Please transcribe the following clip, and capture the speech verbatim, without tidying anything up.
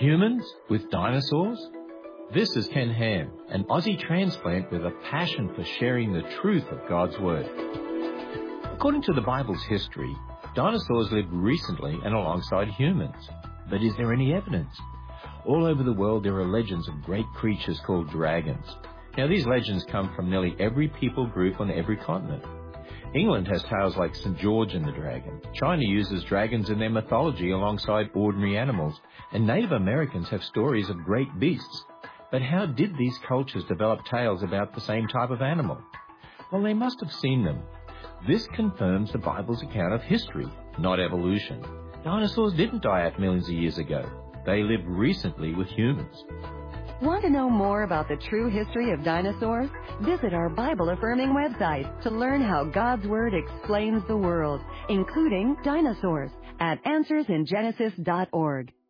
Humans with dinosaurs? This is Ken Ham, an Aussie transplant with a passion for sharing the truth of God's Word. According to the Bible's history, dinosaurs lived recently and alongside humans. But is there any evidence? All over the world there are legends of great creatures called dragons. Now these legends come from nearly every people group on every continent. England has tales like Saint George and the Dragon. China uses dragons in their mythology alongside ordinary animals. And Native Americans have stories of great beasts. But how did these cultures develop tales about the same type of animal? Well, they must have seen them. This confirms the Bible's account of history, not evolution. Dinosaurs didn't die out millions of years ago. They lived recently with humans. Want to know more about the true history of dinosaurs? Visit our Bible-affirming website to learn how God's Word explains the world, including dinosaurs, at answers in genesis dot org.